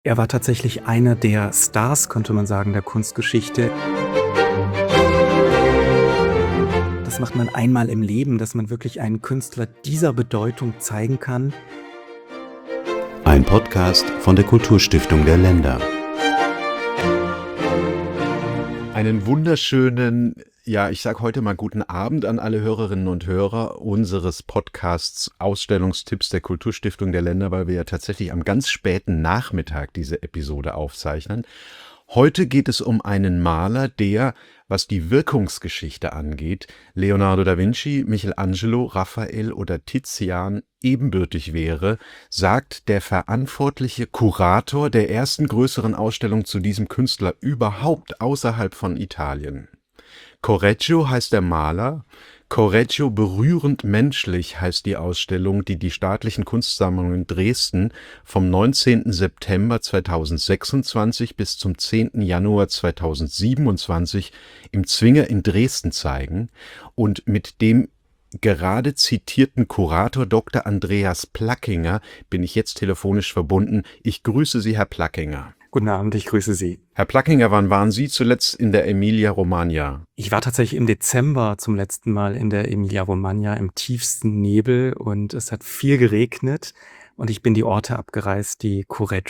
Er war tatsächlich einer der Stars, könnte man sagen, der Kunstgeschichte. Das macht man einmal im Leben, dass man wirklich einen Künstler dieser Bedeutung zeigen kann. Ein Podcast von der Kulturstiftung der Länder. Einen wunderschönen, ich sage heute mal guten Abend an alle Hörerinnen und Hörer unseres Podcasts Ausstellungstipps der Kulturstiftung der Länder, weil wir ja tatsächlich am ganz späten Nachmittag diese Episode aufzeichnen. Heute geht es um einen Maler, der, was die Wirkungsgeschichte angeht, Leonardo da Vinci, Michelangelo, Raphael oder Tizian ebenbürtig wäre, sagt der verantwortliche Kurator der ersten größeren Ausstellung zu diesem Künstler überhaupt außerhalb von Italien. Correggio heißt der Maler. Correggio berührend menschlich heißt die Ausstellung, die die Staatlichen Kunstsammlungen Dresden vom 19. September 2026 bis zum 10. Januar 2027 im Zwinger in Dresden zeigen und mit dem gerade zitierten Kurator Dr. Andreas Plackinger bin ich jetzt telefonisch verbunden. Ich grüße Sie, Herr Plackinger. Guten Abend, ich grüße Sie. Herr Plackinger, wann waren Sie zuletzt in der Emilia-Romagna? Ich war tatsächlich im Dezember zum letzten Mal in der Emilia-Romagna im tiefsten Nebel und es hat viel geregnet und ich bin die Orte abgereist, in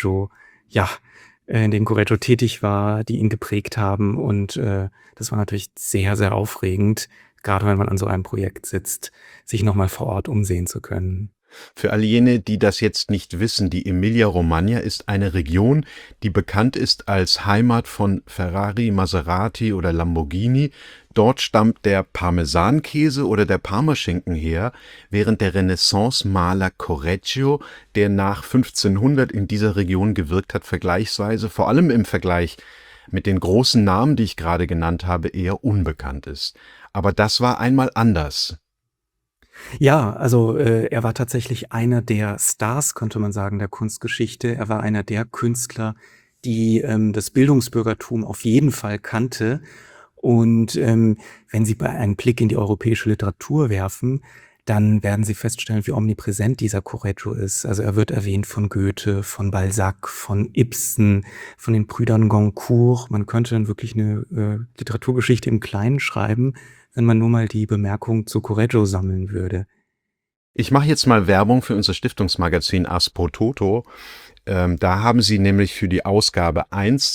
denen Correggio tätig war, die ihn geprägt haben und das war natürlich sehr, sehr aufregend, gerade wenn man an so einem Projekt sitzt, sich nochmal vor Ort umsehen zu können. Für all jene, die das jetzt nicht wissen, die Emilia-Romagna ist eine Region, die bekannt ist als Heimat von Ferrari, Maserati oder Lamborghini. Dort stammt der Parmesankäse oder der Parmaschinken her, während der Renaissance-Maler Correggio, der nach 1500 in dieser Region gewirkt hat, vergleichsweise, vor allem im Vergleich mit den großen Namen, die ich gerade genannt habe, eher unbekannt ist. Aber das war einmal anders. Ja, also er war tatsächlich einer der Stars, könnte man sagen, der Kunstgeschichte. Er war einer der Künstler, die das Bildungsbürgertum auf jeden Fall kannte. Und wenn Sie einen Blick in die europäische Literatur werfen, dann werden Sie feststellen, wie omnipräsent dieser Correggio ist. Also er wird erwähnt von Goethe, von Balzac, von Ibsen, von den Brüdern Goncourt. Man könnte dann wirklich eine Literaturgeschichte im Kleinen schreiben, wenn man nur mal die Bemerkung zu Correggio sammeln würde. Ich mache jetzt mal Werbung für unser Stiftungsmagazin As pro Toto. Da haben Sie nämlich für die Ausgabe 1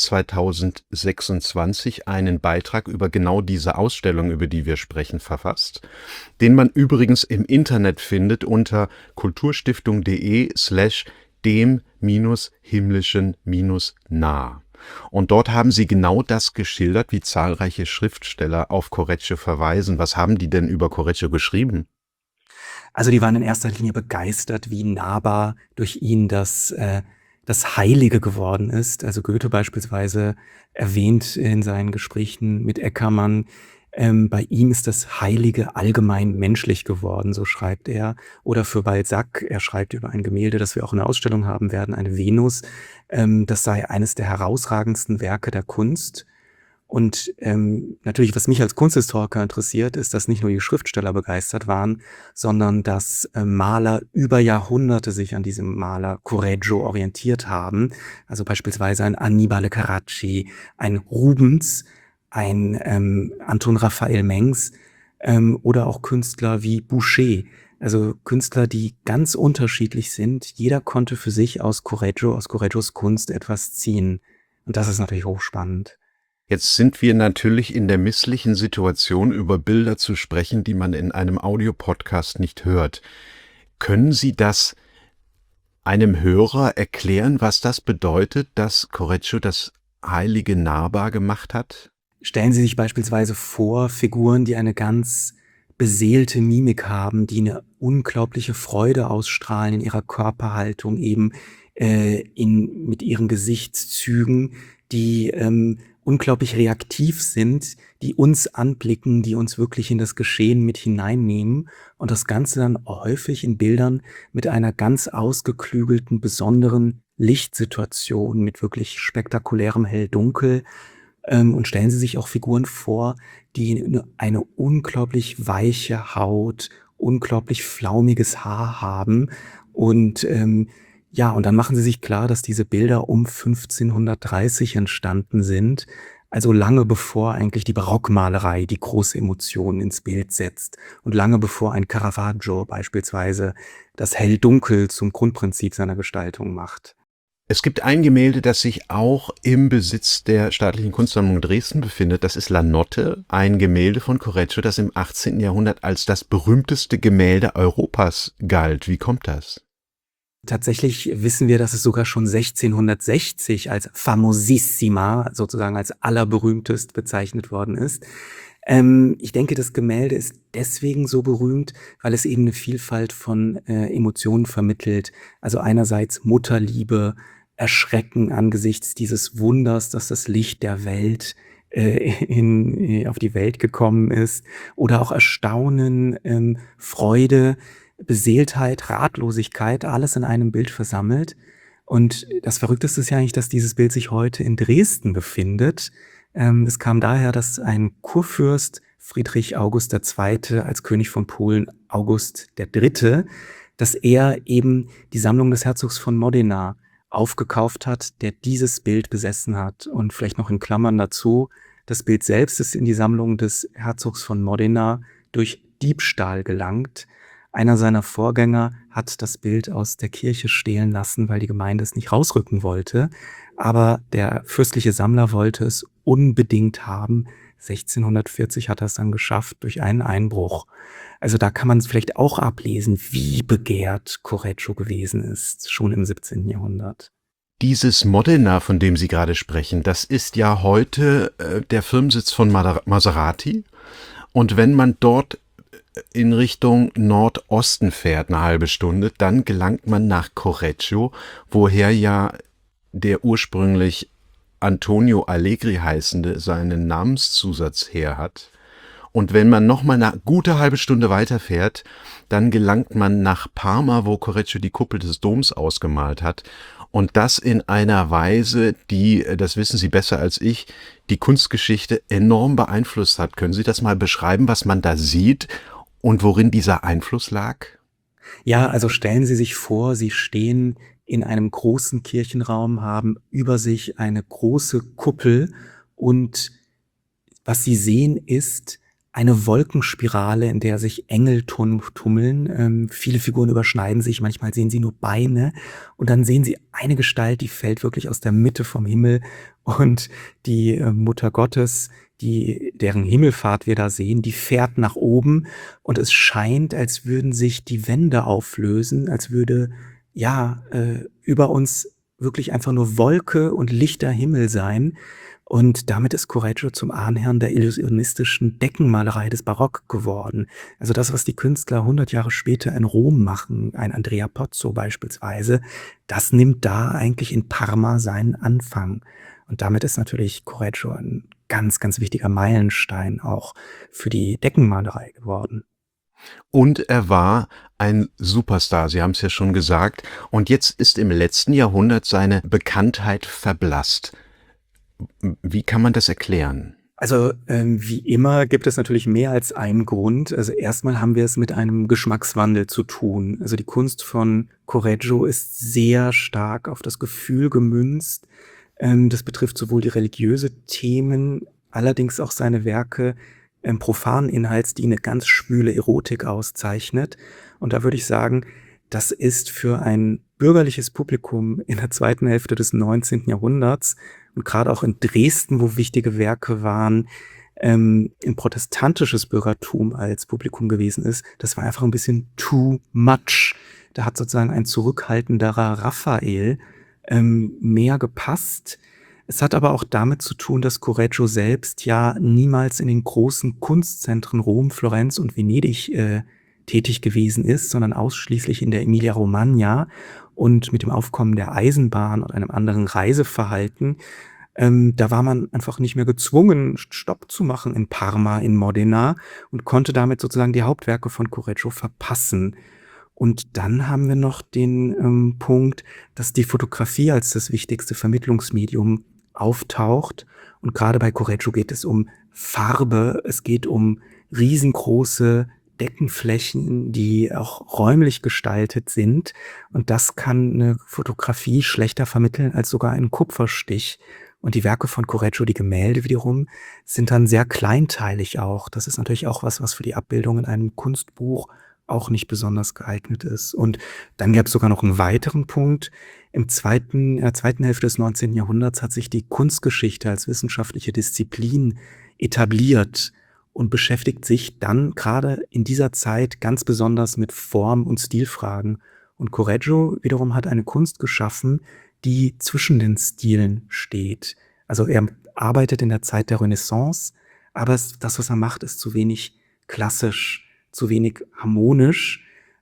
2026 einen Beitrag über genau diese Ausstellung, über die wir sprechen, verfasst, den man übrigens im Internet findet unter kulturstiftung.de/dem-himmlischen-nah. Und dort haben Sie genau das geschildert, wie zahlreiche Schriftsteller auf Correggio verweisen. Was haben die denn über Correggio geschrieben? Also die waren in erster Linie begeistert, wie nahbar durch ihn das Heilige geworden ist. Also Goethe beispielsweise erwähnt in seinen Gesprächen mit Eckermann, bei ihm ist das Heilige allgemein menschlich geworden, so schreibt er. Oder für Balzac, er schreibt über ein Gemälde, das wir auch in der Ausstellung haben werden, eine Venus, das sei eines der herausragendsten Werke der Kunst. Und natürlich, was mich als Kunsthistoriker interessiert, ist, dass nicht nur die Schriftsteller begeistert waren, sondern dass Maler über Jahrhunderte sich an diesem Maler Correggio orientiert haben. Also beispielsweise ein Annibale Carracci, ein Rubens, ein Anton Raphael Mengs oder auch Künstler wie Boucher. Also Künstler, die ganz unterschiedlich sind. Jeder konnte für sich aus Correggios Kunst etwas ziehen. Und das ist natürlich hochspannend. Jetzt sind wir natürlich in der misslichen Situation, über Bilder zu sprechen, die man in einem Audiopodcast nicht hört. Können Sie das einem Hörer erklären, was das bedeutet, dass Correggio das Heilige nahbar gemacht hat? Stellen Sie sich beispielsweise vor, Figuren, die eine ganz beseelte Mimik haben, die eine unglaubliche Freude ausstrahlen in ihrer Körperhaltung, eben mit ihren Gesichtszügen, die unglaublich reaktiv sind, die uns anblicken, die uns wirklich in das Geschehen mit hineinnehmen und das Ganze dann häufig in Bildern mit einer ganz ausgeklügelten, besonderen Lichtsituation, mit wirklich spektakulärem Hell-Dunkel. Und stellen Sie sich auch Figuren vor, die eine unglaublich weiche Haut, unglaublich flaumiges Haar haben und Ja, und dann machen sie sich klar, dass diese Bilder um 1530 entstanden sind, also lange bevor eigentlich die Barockmalerei die große Emotion ins Bild setzt und lange bevor ein Caravaggio beispielsweise das Hell-Dunkel zum Grundprinzip seiner Gestaltung macht. Es gibt ein Gemälde, das sich auch im Besitz der Staatlichen Kunstsammlung Dresden befindet. Das ist La Notte, ein Gemälde von Correggio, das im 18. Jahrhundert als das berühmteste Gemälde Europas galt. Wie kommt das? Tatsächlich wissen wir, dass es sogar schon 1660 als famosissima, sozusagen als allerberühmtest bezeichnet worden ist. Ich denke, das Gemälde ist deswegen so berühmt, weil es eben eine Vielfalt von Emotionen vermittelt. Also einerseits Mutterliebe, Erschrecken angesichts dieses Wunders, dass das Licht der Welt auf die Welt gekommen ist, oder auch Erstaunen, Freude, Beseeltheit, Ratlosigkeit, alles in einem Bild versammelt. Und das Verrückteste ist ja eigentlich, dass dieses Bild sich heute in Dresden befindet. Es kam daher, dass ein Kurfürst, Friedrich August II., als König von Polen August III., dass er eben die Sammlung des Herzogs von Modena aufgekauft hat, der dieses Bild besessen hat. Und vielleicht noch in Klammern dazu, das Bild selbst ist in die Sammlung des Herzogs von Modena durch Diebstahl gelangt. Einer seiner Vorgänger hat das Bild aus der Kirche stehlen lassen, weil die Gemeinde es nicht rausrücken wollte. Aber der fürstliche Sammler wollte es unbedingt haben. 1640 hat er es dann geschafft durch einen Einbruch. Also da kann man es vielleicht auch ablesen, wie begehrt Correggio gewesen ist, schon im 17. Jahrhundert. Dieses Modena, von dem Sie gerade sprechen, das ist ja heute der Firmensitz von Maserati. Und wenn man dort in Richtung Nordosten fährt, eine halbe Stunde, dann gelangt man nach Correggio, woher ja der ursprünglich Antonio Allegri heißende seinen Namenszusatz her hat. Und wenn man nochmal eine gute halbe Stunde weiterfährt, dann gelangt man nach Parma, wo Correggio die Kuppel des Doms ausgemalt hat. Und das in einer Weise, die, das wissen Sie besser als ich, die Kunstgeschichte enorm beeinflusst hat. Können Sie das mal beschreiben, was man da sieht und worin dieser Einfluss lag? Ja, also stellen Sie sich vor, Sie stehen in einem großen Kirchenraum, haben über sich eine große Kuppel und was Sie sehen, ist eine Wolkenspirale, in der sich Engel tummeln. Viele Figuren überschneiden sich, manchmal sehen Sie nur Beine und dann sehen Sie eine Gestalt, die fällt wirklich aus der Mitte vom Himmel und die Mutter Gottes, deren Himmelfahrt wir da sehen, die fährt nach oben und es scheint, als würden sich die Wände auflösen, als würde über uns wirklich einfach nur Wolke und lichter Himmel sein. Und damit ist Correggio zum Ahnherrn der illusionistischen Deckenmalerei des Barock geworden. Also das, was die Künstler 100 Jahre später in Rom machen, ein Andrea Pozzo beispielsweise, das nimmt da eigentlich in Parma seinen Anfang. Und damit ist natürlich Correggio ein ganz, ganz wichtiger Meilenstein auch für die Deckenmalerei geworden. Und er war ein Superstar, Sie haben es ja schon gesagt. Und jetzt ist im letzten Jahrhundert seine Bekanntheit verblasst. Wie kann man das erklären? Also wie immer gibt es natürlich mehr als einen Grund. Also erstmal haben wir es mit einem Geschmackswandel zu tun. Also die Kunst von Correggio ist sehr stark auf das Gefühl gemünzt. Das betrifft sowohl die religiöse Themen, allerdings auch seine Werke profanen Inhalts, die eine ganz schwüle Erotik auszeichnet. Und da würde ich sagen, das ist für ein bürgerliches Publikum in der zweiten Hälfte des 19. Jahrhunderts und gerade auch in Dresden, wo wichtige Werke waren, ein protestantisches Bürgertum als Publikum gewesen ist, das war einfach ein bisschen too much. Da hat sozusagen ein zurückhaltenderer Raphael mehr gepasst. Es hat aber auch damit zu tun, dass Correggio selbst ja niemals in den großen Kunstzentren Rom, Florenz und Venedig tätig gewesen ist, sondern ausschließlich in der Emilia-Romagna. Und mit dem Aufkommen der Eisenbahn und einem anderen Reiseverhalten, da war man einfach nicht mehr gezwungen, Stopp zu machen in Parma, in Modena und konnte damit sozusagen die Hauptwerke von Correggio verpassen. Und dann haben wir noch den Punkt, dass die Fotografie als das wichtigste Vermittlungsmedium auftaucht. Und gerade bei Correggio geht es um Farbe, es geht um riesengroße Deckenflächen, die auch räumlich gestaltet sind. Und das kann eine Fotografie schlechter vermitteln als sogar ein Kupferstich. Und die Werke von Correggio, die Gemälde wiederum, sind dann sehr kleinteilig auch. Das ist natürlich auch was für die Abbildung in einem Kunstbuch auch nicht besonders geeignet ist. Und dann gäbe es sogar noch einen weiteren Punkt. In der zweiten Hälfte des 19. Jahrhunderts hat sich die Kunstgeschichte als wissenschaftliche Disziplin etabliert und beschäftigt sich dann gerade in dieser Zeit ganz besonders mit Form- und Stilfragen. Und Correggio wiederum hat eine Kunst geschaffen, die zwischen den Stilen steht. Also er arbeitet in der Zeit der Renaissance, aber das, was er macht, ist zu wenig klassisch, zu wenig harmonisch.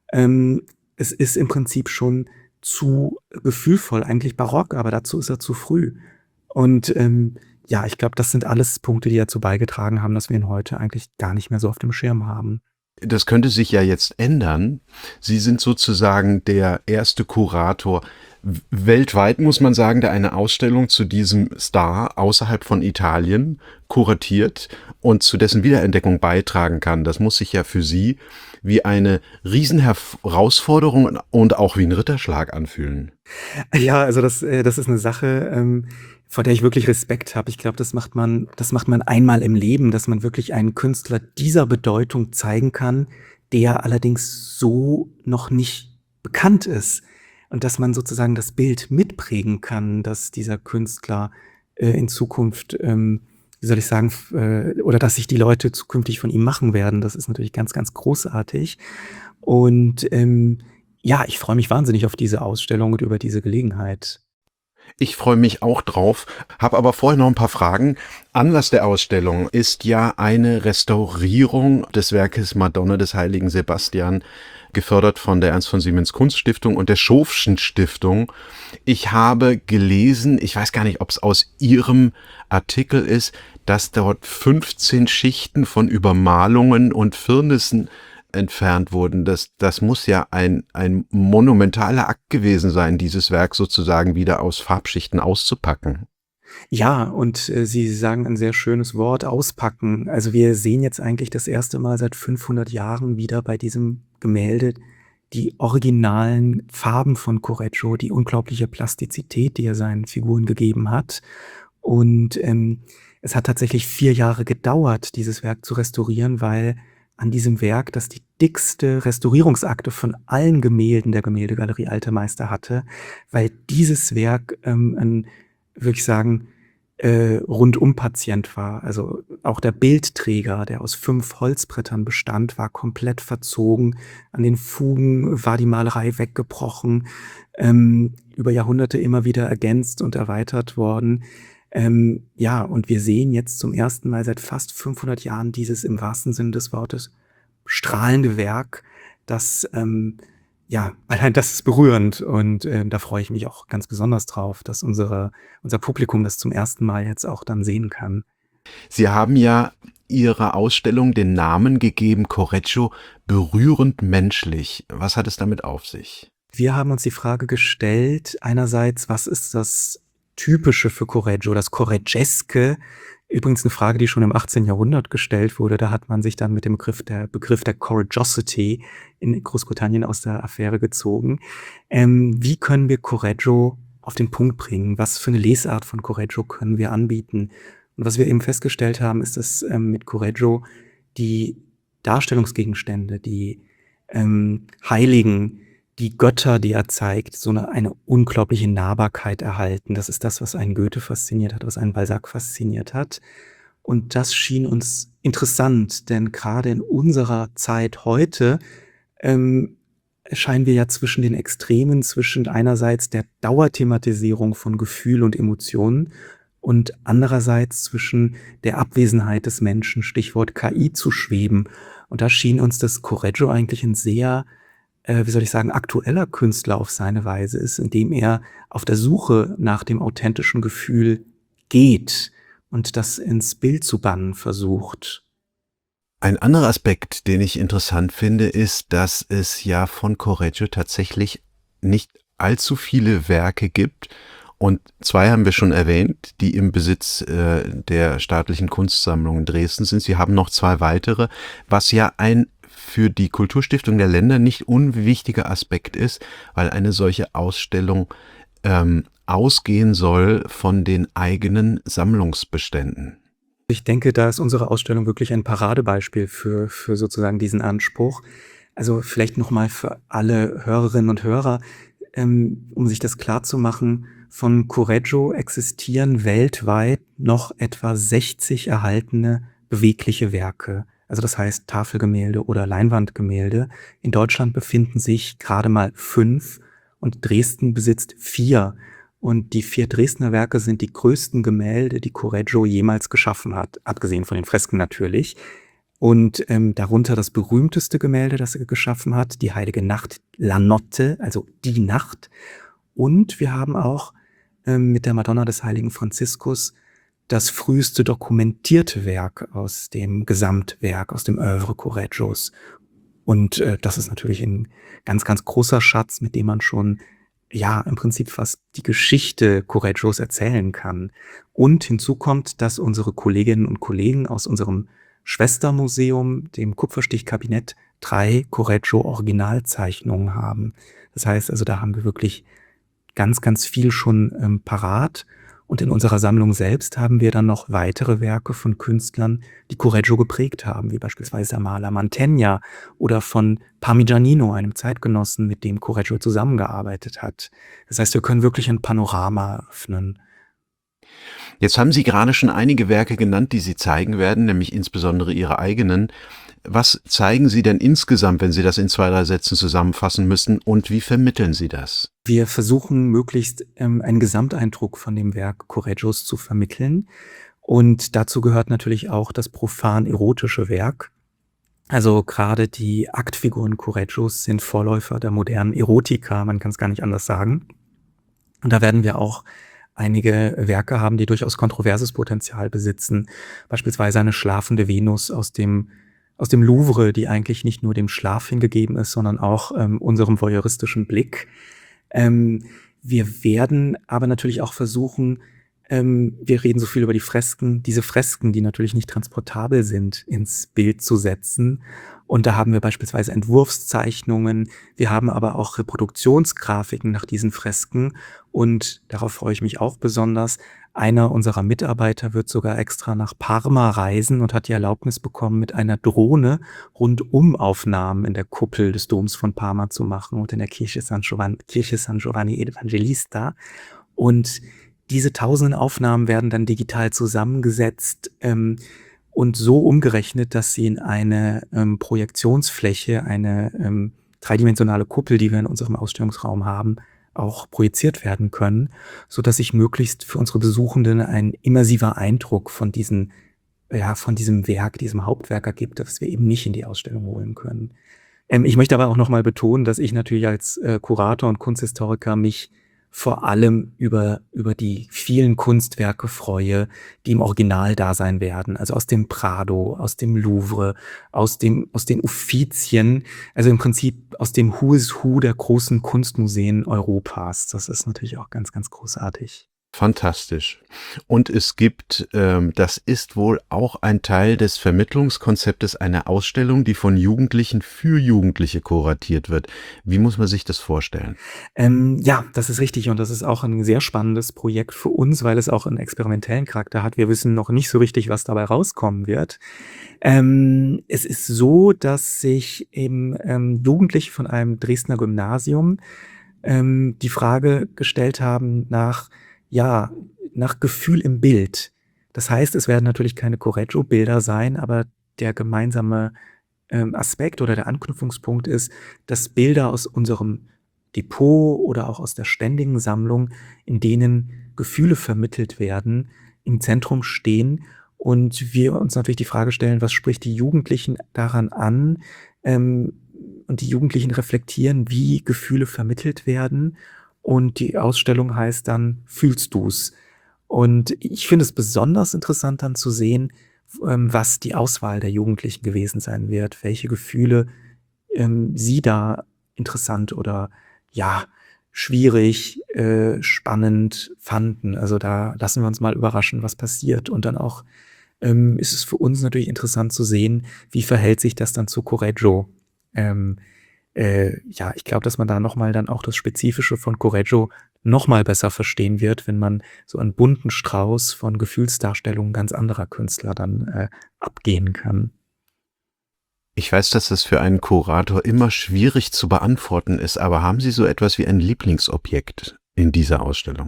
Es ist im Prinzip schon zu gefühlvoll, eigentlich barock, aber dazu ist er zu früh. Und ja, ich glaube, das sind alles Punkte, die dazu beigetragen haben, dass wir ihn heute eigentlich gar nicht mehr so auf dem Schirm haben. Das könnte sich ja jetzt ändern. Sie sind sozusagen der erste Kurator weltweit, muss man sagen, der eine Ausstellung zu diesem Star außerhalb von Italien kuratiert und zu dessen Wiederentdeckung beitragen kann. Das muss sich ja für Sie wie eine Riesenherausforderung und auch wie ein Ritterschlag anfühlen. Ja, also das ist eine Sache, vor der ich wirklich Respekt habe. Ich glaube, das macht man einmal im Leben, dass man wirklich einen Künstler dieser Bedeutung zeigen kann, der allerdings so noch nicht bekannt ist. Und dass man sozusagen das Bild mitprägen kann, dass dieser Künstler in Zukunft, wie soll ich sagen, oder dass sich die Leute zukünftig von ihm machen werden. Das ist natürlich ganz, ganz großartig. Und ja, ich freue mich wahnsinnig auf diese Ausstellung und über diese Gelegenheit. Ich freue mich auch drauf, habe aber vorher noch ein paar Fragen. Anlass der Ausstellung ist ja eine Restaurierung des Werkes Madonna des heiligen Sebastian, gefördert von der Ernst von Siemens Kunststiftung und der Schofschen Stiftung. Ich habe gelesen, ich weiß gar nicht, ob es aus Ihrem Artikel ist, dass dort 15 Schichten von Übermalungen und Firnissen entfernt wurden. Das muss ja ein monumentaler Akt gewesen sein, dieses Werk sozusagen wieder aus Farbschichten auszupacken. Ja, und Sie sagen ein sehr schönes Wort, auspacken. Also wir sehen jetzt eigentlich das erste Mal seit 500 Jahren wieder bei diesem Gemälde die originalen Farben von Correggio, die unglaubliche Plastizität, die er seinen Figuren gegeben hat. Und es hat tatsächlich 4 Jahre gedauert, dieses Werk zu restaurieren, weil an diesem Werk, das die dickste Restaurierungsakte von allen Gemälden der Gemäldegalerie Alter Meister hatte, weil dieses Werk würde ich sagen, Rundum-Patient war. Also auch der Bildträger, der aus 5 Holzbrettern bestand, war komplett verzogen. An den Fugen war die Malerei weggebrochen, über Jahrhunderte immer wieder ergänzt und erweitert worden. Ja, und wir sehen jetzt zum ersten Mal seit fast 500 Jahren dieses im wahrsten Sinne des Wortes strahlende Werk, das, ja, allein das ist berührend und da freue ich mich auch ganz besonders drauf, dass unser Publikum das zum ersten Mal jetzt auch dann sehen kann. Sie haben ja Ihrer Ausstellung den Namen gegeben, Correggio, berührend menschlich. Was hat es damit auf sich? Wir haben uns die Frage gestellt, einerseits, was ist das Typische für Correggio, das Correggesque? Übrigens eine Frage, die schon im 18. Jahrhundert gestellt wurde. Da hat man sich dann mit dem Begriff der Correggiosity in Großbritannien aus der Affäre gezogen. Wie können wir Correggio auf den Punkt bringen? Was für eine Lesart von Correggio können wir anbieten? Und was wir eben festgestellt haben, ist, dass mit Correggio die Darstellungsgegenstände, die Heiligen, die Götter, die er zeigt, so eine unglaubliche Nahbarkeit erhalten. Das ist das, was einen Goethe fasziniert hat, was einen Balzac fasziniert hat. Und das schien uns interessant, denn gerade in unserer Zeit heute scheinen wir ja zwischen den Extremen, zwischen einerseits der Dauerthematisierung von Gefühl und Emotionen und andererseits zwischen der Abwesenheit des Menschen, Stichwort KI, zu schweben. Und da schien uns das Correggio eigentlich ein sehr wie soll ich sagen, aktueller Künstler auf seine Weise ist, indem er auf der Suche nach dem authentischen Gefühl geht und das ins Bild zu bannen versucht. Ein anderer Aspekt, den ich interessant finde, ist, dass es ja von Correggio tatsächlich nicht allzu viele Werke gibt. Und 2 haben wir schon erwähnt, die im Besitz der Staatlichen Kunstsammlung in Dresden sind. Sie haben noch 2 weitere, was ja ein für die Kulturstiftung der Länder nicht unwichtiger Aspekt ist, weil eine solche Ausstellung ausgehen soll von den eigenen Sammlungsbeständen. Ich denke, da ist unsere Ausstellung wirklich ein Paradebeispiel für sozusagen diesen Anspruch. Also vielleicht nochmal für alle Hörerinnen und Hörer, um sich das klarzumachen, von Correggio existieren weltweit noch etwa 60 erhaltene bewegliche Werke. Also das heißt Tafelgemälde oder Leinwandgemälde. In Deutschland befinden sich gerade mal 5 und Dresden besitzt 4. Und die 4 Dresdner Werke sind die größten Gemälde, die Correggio jemals geschaffen hat, abgesehen von den Fresken natürlich. Und darunter das berühmteste Gemälde, das er geschaffen hat, die Heilige Nacht, La Notte, also die Nacht. Und wir haben auch mit der Madonna des Heiligen Franziskus das früheste dokumentierte Werk aus dem Gesamtwerk, aus dem Œuvre Correggios. Und das ist natürlich ein ganz, ganz großer Schatz, mit dem man schon ja im Prinzip fast die Geschichte Correggios erzählen kann. Und hinzu kommt, dass unsere Kolleginnen und Kollegen aus unserem Schwestermuseum, dem Kupferstichkabinett, 3 Correggio-Originalzeichnungen haben. Das heißt also, da haben wir wirklich ganz, ganz viel schon parat. Und in unserer Sammlung selbst haben wir dann noch weitere Werke von Künstlern, die Correggio geprägt haben, wie beispielsweise der Maler Mantegna oder von Parmigianino, einem Zeitgenossen, mit dem Correggio zusammengearbeitet hat. Das heißt, wir können wirklich ein Panorama öffnen. Jetzt haben Sie gerade schon einige Werke genannt, die Sie zeigen werden, nämlich insbesondere Ihre eigenen. Was zeigen Sie denn insgesamt, wenn Sie das in 2, 3 Sätzen zusammenfassen müssen, und wie vermitteln Sie das? Wir versuchen möglichst einen Gesamteindruck von dem Werk Correggios zu vermitteln. Und dazu gehört natürlich auch das profan-erotische Werk. Also gerade die Aktfiguren Correggios sind Vorläufer der modernen Erotika, man kann es gar nicht anders sagen. Und da werden wir auch einige Werke haben, die durchaus kontroverses Potenzial besitzen. Beispielsweise eine schlafende Venus aus dem Louvre, die eigentlich nicht nur dem Schlaf hingegeben ist, sondern auch unserem voyeuristischen Blick. Wir werden aber natürlich auch versuchen, wir reden so viel über die Fresken, diese Fresken, die natürlich nicht transportabel sind, ins Bild zu setzen. Und da haben wir beispielsweise Entwurfszeichnungen, wir haben aber auch Reproduktionsgrafiken nach diesen Fresken. Und darauf freue ich mich auch besonders. Einer unserer Mitarbeiter wird sogar extra nach Parma reisen und hat die Erlaubnis bekommen, mit einer Drohne Rundumaufnahmen in der Kuppel des Doms von Parma zu machen und in der Kirche San Giovanni Evangelista. Und diese tausenden Aufnahmen werden dann digital zusammengesetzt und so umgerechnet, dass sie in eine Projektionsfläche, eine dreidimensionale Kuppel, die wir in unserem Ausstellungsraum haben, auch projiziert werden können, so dass sich möglichst für unsere Besuchenden ein immersiver Eindruck von diesem Werk, diesem Hauptwerk ergibt, das wir eben nicht in die Ausstellung holen können. Ich möchte aber auch nochmal betonen, dass ich natürlich als Kurator und Kunsthistoriker mich vor allem über die vielen Kunstwerke freue, die im Original da sein werden. Also aus dem Prado, aus dem Louvre, aus den Uffizien, also im Prinzip aus dem Who is Who der großen Kunstmuseen Europas. Das ist natürlich auch ganz, ganz großartig. Fantastisch. Und es gibt, das ist wohl auch ein Teil des Vermittlungskonzeptes, eine Ausstellung, die von Jugendlichen für Jugendliche kuratiert wird. Wie muss man sich das vorstellen? Ja, das ist richtig und das ist auch ein sehr spannendes Projekt für uns, weil es auch einen experimentellen Charakter hat. Wir wissen noch nicht so richtig, was dabei rauskommen wird. Es ist so, dass sich eben Jugendliche von einem Dresdner Gymnasium die Frage gestellt haben nach Gefühl im Bild. Das heißt, es werden natürlich keine Correggio-Bilder sein, aber der gemeinsame Aspekt oder der Anknüpfungspunkt ist, dass Bilder aus unserem Depot oder auch aus der ständigen Sammlung, in denen Gefühle vermittelt werden, im Zentrum stehen und wir uns natürlich die Frage stellen, was spricht die Jugendlichen daran an? Und die Jugendlichen reflektieren, wie Gefühle vermittelt werden. Und die Ausstellung heißt dann Fühlst du's? Und ich finde es besonders interessant dann zu sehen, was die Auswahl der Jugendlichen gewesen sein wird, welche Gefühle sie da interessant oder schwierig, spannend fanden. Also da lassen wir uns mal überraschen, was passiert und dann auch ist es für uns natürlich interessant zu sehen, wie verhält sich das dann zu Correggio. Ja, ich glaube, dass man da nochmal dann auch das Spezifische von Correggio nochmal besser verstehen wird, wenn man so einen bunten Strauß von Gefühlsdarstellungen ganz anderer Künstler dann abgehen kann. Ich weiß, dass das für einen Kurator immer schwierig zu beantworten ist, aber haben Sie so etwas wie ein Lieblingsobjekt in dieser Ausstellung?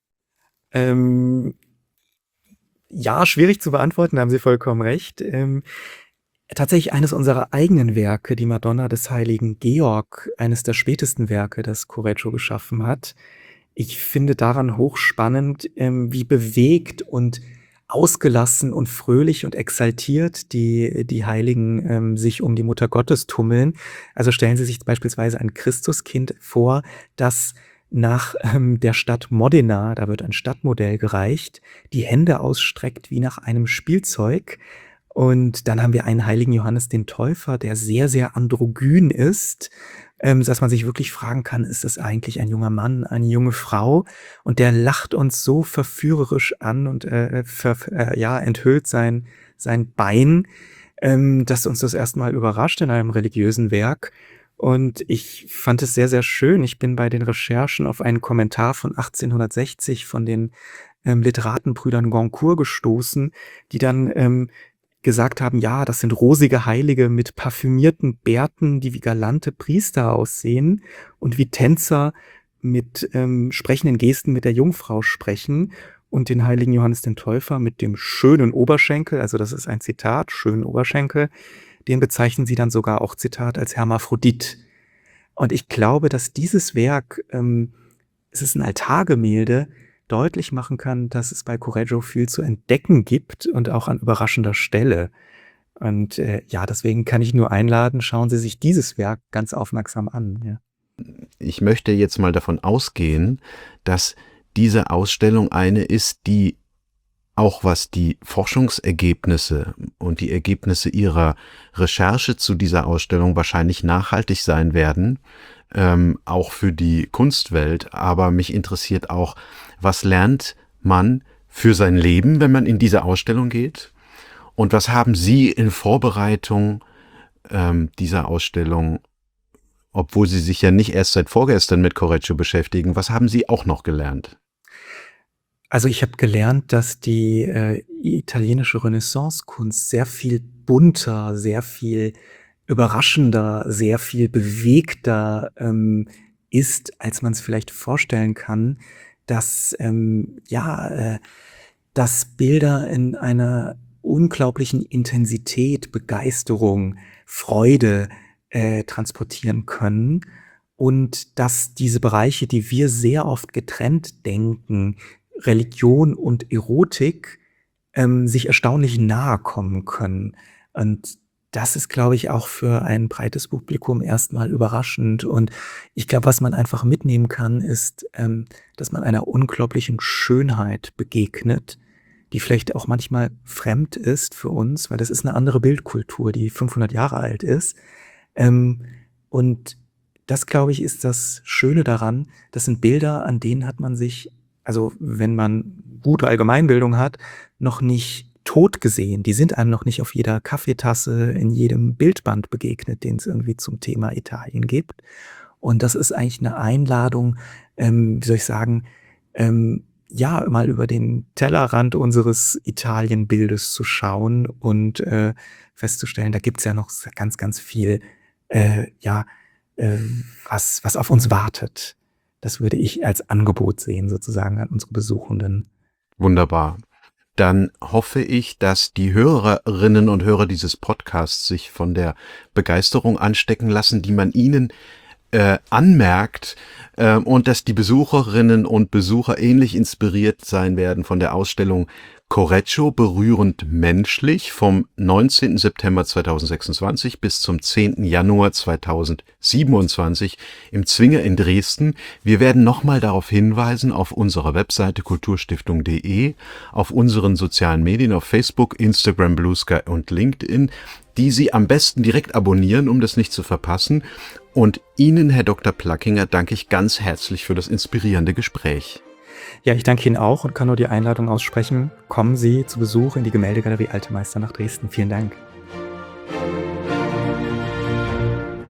Ähm, ja, schwierig zu beantworten, da haben Sie vollkommen recht. Tatsächlich eines unserer eigenen Werke, die Madonna des heiligen Georg, eines der spätesten Werke, das Correggio geschaffen hat. Ich finde daran hochspannend, wie bewegt und ausgelassen und fröhlich und exaltiert die Heiligen sich um die Mutter Gottes tummeln. Also stellen Sie sich beispielsweise ein Christuskind vor, das nach der Stadt Modena, da wird ein Stadtmodell gereicht, die Hände ausstreckt wie nach einem Spielzeug. Und dann haben wir einen heiligen Johannes den Täufer, der sehr, sehr androgyn ist, dass man sich wirklich fragen kann, ist das eigentlich ein junger Mann, eine junge Frau? Und der lacht uns so verführerisch an und enthüllt sein Bein, dass uns das erstmal überrascht in einem religiösen Werk. Und ich fand es sehr, sehr schön. Ich bin bei den Recherchen auf einen Kommentar von 1860 von den Literatenbrüdern Goncourt gestoßen, die dann gesagt haben, ja, das sind rosige Heilige mit parfümierten Bärten, die wie galante Priester aussehen und wie Tänzer mit sprechenden Gesten mit der Jungfrau sprechen, und den heiligen Johannes den Täufer mit dem schönen Oberschenkel, also das ist ein Zitat, schönen Oberschenkel, den bezeichnen sie dann sogar auch, Zitat, als Hermaphrodit. Und ich glaube, dass dieses Werk, es ist ein Altargemälde, deutlich machen kann, dass es bei Correggio viel zu entdecken gibt und auch an überraschender Stelle. Und ja, deswegen kann ich nur einladen, schauen Sie sich dieses Werk ganz aufmerksam an. Ja. Ich möchte jetzt mal davon ausgehen, dass diese Ausstellung eine ist, die auch was die Forschungsergebnisse und die Ergebnisse Ihrer Recherche zu dieser Ausstellung wahrscheinlich nachhaltig sein werden, auch für die Kunstwelt. Aber mich interessiert auch, was lernt man für sein Leben, wenn man in diese Ausstellung geht? Und was haben Sie in Vorbereitung dieser Ausstellung, obwohl Sie sich ja nicht erst seit vorgestern mit Correggio beschäftigen, was haben Sie auch noch gelernt? Also ich habe gelernt, dass die italienische Renaissance-Kunst sehr viel bunter, sehr viel überraschender, sehr viel bewegter ist, als man es vielleicht vorstellen kann, dass dass Bilder in einer unglaublichen Intensität, Begeisterung, Freude transportieren können, und dass diese Bereiche, die wir sehr oft getrennt denken, Religion und Erotik, sich erstaunlich nahe kommen können. Und das ist, glaube ich, auch für ein breites Publikum erstmal überraschend. Und ich glaube, was man einfach mitnehmen kann, ist, dass man einer unglaublichen Schönheit begegnet, die vielleicht auch manchmal fremd ist für uns, weil das ist eine andere Bildkultur, die 500 Jahre alt ist. Und das, glaube ich, ist das Schöne daran. Das sind Bilder, an denen hat man sich, also wenn man gute Allgemeinbildung hat, noch nicht tot gesehen. Die sind einem noch nicht auf jeder Kaffeetasse, in jedem Bildband begegnet, den es irgendwie zum Thema Italien gibt. Und das ist eigentlich eine Einladung, wie soll ich sagen, ja, mal über den Tellerrand unseres Italienbildes zu schauen und festzustellen, da gibt's ja noch ganz, ganz viel, was auf uns wartet. Das würde ich als Angebot sehen, sozusagen, an unsere Besuchenden. Wunderbar. Dann hoffe ich, dass die Hörerinnen und Hörer dieses Podcasts sich von der Begeisterung anstecken lassen, die man ihnen anmerkt, und dass die Besucherinnen und Besucher ähnlich inspiriert sein werden von der Ausstellung Correggio, berührend menschlich, vom 19. September 2026 bis zum 10. Januar 2027 im Zwinger in Dresden. Wir werden nochmal darauf hinweisen auf unserer Webseite kulturstiftung.de, auf unseren sozialen Medien, auf Facebook, Instagram, Blue Sky und LinkedIn, die Sie am besten direkt abonnieren, um das nicht zu verpassen. Und Ihnen, Herr Dr. Plackinger, danke ich ganz herzlich für das inspirierende Gespräch. Ja, ich danke Ihnen auch und kann nur die Einladung aussprechen. Kommen Sie zu Besuch in die Gemäldegalerie Alte Meister nach Dresden. Vielen Dank.